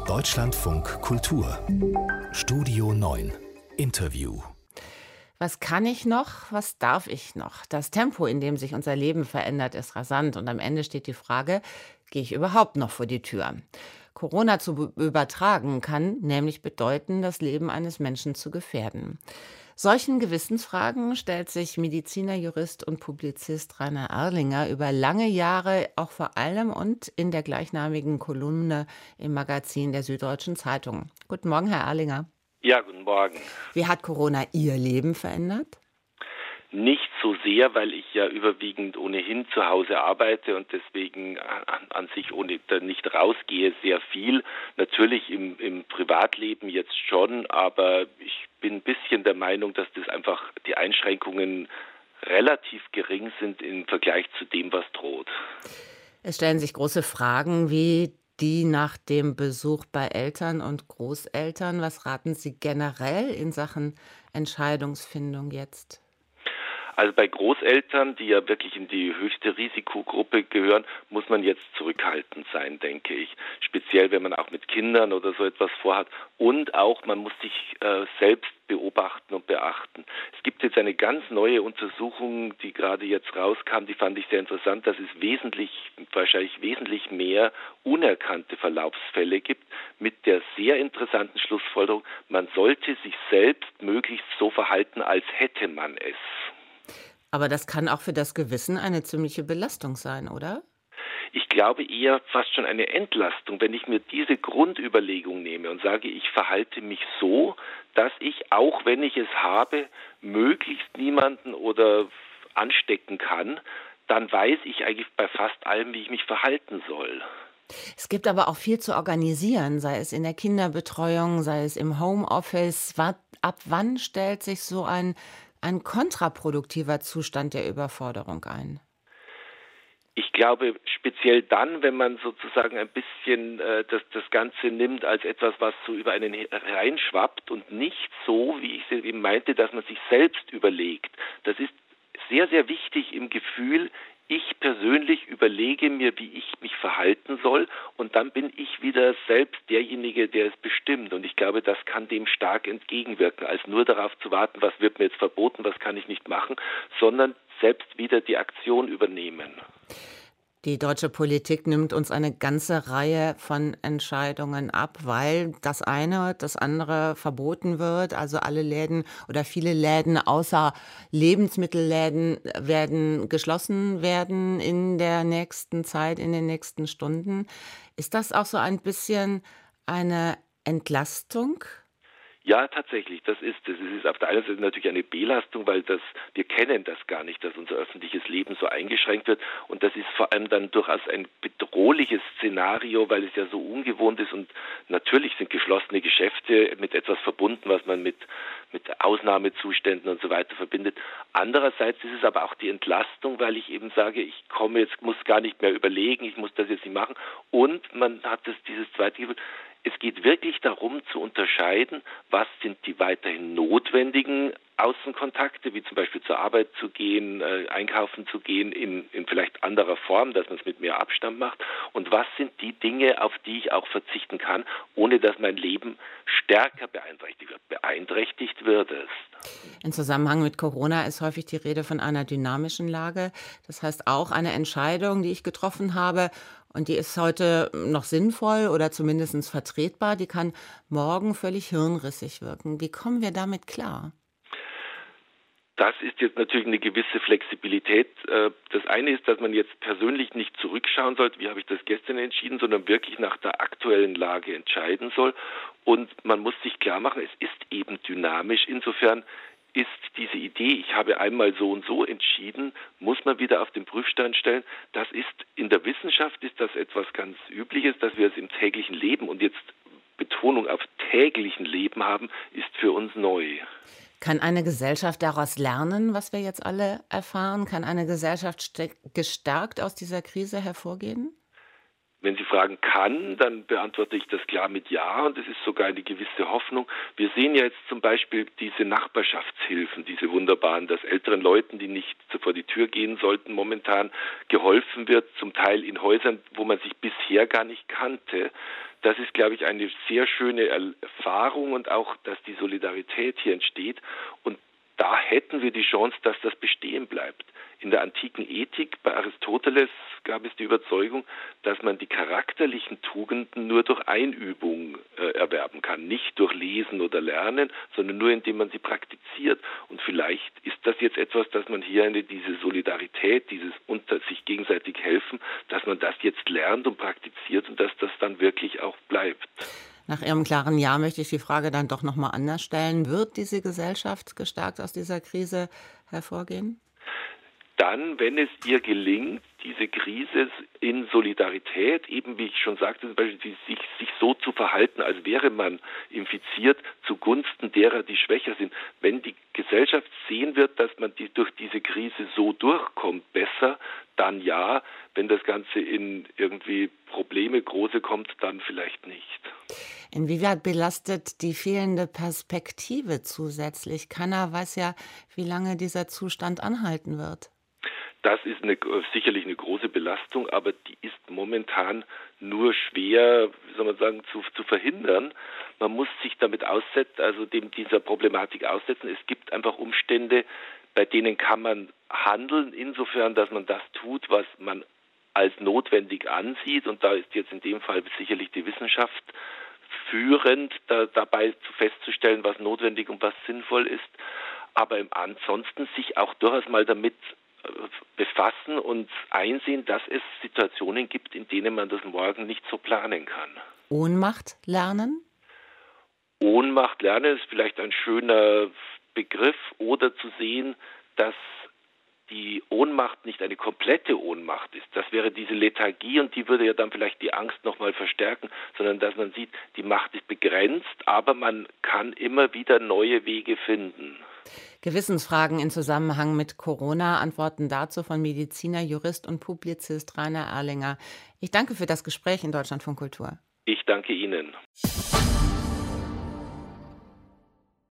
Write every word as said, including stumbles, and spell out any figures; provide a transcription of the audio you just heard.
Deutschlandfunk Kultur Studio neun Interview. Was kann ich noch? Was darf ich noch? Das Tempo, in dem sich unser Leben verändert, ist rasant. Und am Ende steht die Frage, gehe ich überhaupt noch vor die Tür? Corona zu be- übertragen kann nämlich bedeuten, das Leben eines Menschen zu gefährden. Solchen Gewissensfragen stellt sich Mediziner, Jurist und Publizist Rainer Erlinger über lange Jahre auch vor allem und in der gleichnamigen Kolumne im Magazin der Süddeutschen Zeitung. Guten Morgen, Herr Erlinger. Ja, guten Morgen. Wie hat Corona Ihr Leben verändert? Nicht so sehr, weil ich ja überwiegend ohnehin zu Hause arbeite und deswegen an, an sich ohne, nicht rausgehe, sehr viel. Natürlich im, im Privatleben jetzt schon, aber ich bin ein bisschen der Meinung, dass das einfach die Einschränkungen relativ gering sind im Vergleich zu dem, was droht. Es stellen sich große Fragen wie die nach dem Besuch bei Eltern und Großeltern. Was raten Sie generell in Sachen Entscheidungsfindung jetzt? Also bei Großeltern, die ja wirklich in die höchste Risikogruppe gehören, muss man jetzt zurückhaltend sein, denke ich. Speziell, wenn man auch mit Kindern oder so etwas vorhat. Und auch, man muss sich äh, selbst beobachten und beachten. Es gibt jetzt eine ganz neue Untersuchung, die gerade jetzt rauskam, die fand ich sehr interessant, dass es wesentlich, wahrscheinlich wesentlich mehr unerkannte Verlaufsfälle gibt, mit der sehr interessanten Schlussfolgerung, man sollte sich selbst möglichst so verhalten, als hätte man es. Aber das kann auch für das Gewissen eine ziemliche Belastung sein, oder? Ich glaube eher fast schon eine Entlastung, wenn ich mir diese Grundüberlegung nehme und sage, ich verhalte mich so, dass ich, auch wenn ich es habe, möglichst niemanden oder anstecken kann, dann weiß ich eigentlich bei fast allem, wie ich mich verhalten soll. Es gibt aber auch viel zu organisieren, sei es in der Kinderbetreuung, sei es im Homeoffice. Wa- Ab wann stellt sich so ein, ein kontraproduktiver Zustand der Überforderung ein? Ich glaube, speziell dann, wenn man sozusagen ein bisschen äh, das, das Ganze nimmt als etwas, was so über einen reinschwappt und nicht so, wie ich es eben meinte, dass man sich selbst überlegt. Das ist sehr, sehr wichtig im Gefühl, ich persönlich überlege mir, wie ich mich verhalten soll und dann bin ich wieder selbst derjenige, der es bestimmt. Und ich glaube, das kann dem stark entgegenwirken, als nur darauf zu warten, was wird mir jetzt verboten, was kann ich nicht machen, sondern selbst wieder die Aktion übernehmen. Die deutsche Politik nimmt uns eine ganze Reihe von Entscheidungen ab, weil das eine, das andere verboten wird. Also alle Läden oder viele Läden außer Lebensmittelläden werden geschlossen werden in der nächsten Zeit, in den nächsten Stunden. Ist das auch so ein bisschen eine Entlastung? Ja, tatsächlich, das ist es. Es ist auf der einen Seite natürlich eine Belastung, weil das wir kennen das gar nicht, dass unser öffentliches Leben so eingeschränkt wird. Und das ist vor allem dann durchaus ein bedrohliches Szenario, weil es ja so ungewohnt ist. Und natürlich sind geschlossene Geschäfte mit etwas verbunden, was man mit, mit Ausnahmezuständen und so weiter verbindet. Andererseits ist es aber auch die Entlastung, weil ich eben sage, ich komme jetzt, muss gar nicht mehr überlegen, ich muss das jetzt nicht machen. Und man hat das, dieses zweite Gefühl, es geht wirklich darum zu unterscheiden, was sind die weiterhin notwendigen Außenkontakte, wie zum Beispiel zur Arbeit zu gehen, äh, einkaufen zu gehen, in, in vielleicht anderer Form, dass man es mit mehr Abstand macht. Und was sind die Dinge, auf die ich auch verzichten kann, ohne dass mein Leben stärker beeinträchtigt wird. Beeinträchtigt wird es. In Zusammenhang mit Corona ist häufig die Rede von einer dynamischen Lage. Das heißt auch eine Entscheidung, die ich getroffen habe und die ist heute noch sinnvoll oder zumindest vertretbar, die kann morgen völlig hirnrissig wirken. Wie kommen wir damit klar? Das ist jetzt natürlich eine gewisse Flexibilität. Das eine ist, dass man jetzt persönlich nicht zurückschauen sollte, wie habe ich das gestern entschieden, sondern wirklich nach der aktuellen Lage entscheiden soll. Und man muss sich klar machen, es ist eben dynamisch. Insofern ist diese Idee, ich habe einmal so und so entschieden, muss man wieder auf den Prüfstand stellen. Das ist, in der Wissenschaft ist das etwas ganz Übliches, dass wir es im täglichen Leben und jetzt Betonung auf täglichen Leben haben, ist für uns neu. Kann eine Gesellschaft daraus lernen, was wir jetzt alle erfahren? Kann eine Gesellschaft ste- gestärkt aus dieser Krise hervorgehen? Wenn Sie fragen kann, dann beantworte ich das klar mit Ja und es ist sogar eine gewisse Hoffnung. Wir sehen ja jetzt zum Beispiel diese Nachbarschaftshilfen, diese wunderbaren, dass älteren Leuten, die nicht vor die Tür gehen sollten, momentan geholfen wird, zum Teil in Häusern, wo man sich bisher gar nicht kannte. Das ist, glaube ich, eine sehr schöne Erfahrung und auch, dass die Solidarität hier entsteht. Und da hätten wir die Chance, dass das bestehen bleibt. In der antiken Ethik bei Aristoteles gab es die Überzeugung, dass man die charakterlichen Tugenden nur durch Einübung äh, erwerben kann. Nicht durch Lesen oder Lernen, sondern nur indem man sie praktiziert. Und vielleicht ist das jetzt etwas, dass man hier eine, diese Solidarität, dieses unter sich gegenseitig helfen, dass man das jetzt lernt und praktiziert und dass das dann wirklich auch bleibt. Nach Ihrem klaren Ja möchte ich die Frage dann doch noch mal anders stellen. Wird diese Gesellschaft gestärkt aus dieser Krise hervorgehen? Dann, wenn es ihr gelingt, diese Krise in Solidarität, eben wie ich schon sagte, zum Beispiel sich, sich so zu verhalten, als wäre man infiziert, zugunsten derer, die schwächer sind. Wenn die Gesellschaft sehen wird, dass man die, durch diese Krise so durchkommt, besser, dann ja. Wenn das Ganze in irgendwie Probleme große kommt, dann vielleicht nicht. Inwieweit belastet die fehlende Perspektive zusätzlich? Keiner weiß ja, wie lange dieser Zustand anhalten wird. Das ist eine, sicherlich eine große Belastung, aber die ist momentan nur schwer, wie soll man sagen, zu, zu verhindern. Man muss sich damit aussetzen, also dem dieser Problematik aussetzen. Es gibt einfach Umstände, bei denen kann man handeln, insofern, dass man das tut, was man als notwendig ansieht. Und da ist jetzt in dem Fall sicherlich die Wissenschaft führend, da, dabei festzustellen, was notwendig und was sinnvoll ist. Aber im ansonsten sich auch durchaus mal damit befassen und einsehen, dass es Situationen gibt, in denen man das morgen nicht so planen kann. Ohnmacht lernen? Ohnmacht lernen ist vielleicht ein schöner Begriff, oder zu sehen, dass die Ohnmacht nicht eine komplette Ohnmacht ist. Das wäre diese Lethargie, und die würde ja dann vielleicht die Angst nochmal verstärken, sondern dass man sieht, die Macht ist begrenzt, aber man kann immer wieder neue Wege finden. Gewissensfragen in Zusammenhang mit Corona, Antworten dazu von Mediziner, Jurist und Publizist Rainer Erlinger. Ich danke für das Gespräch in Deutschlandfunk Kultur. Ich danke Ihnen.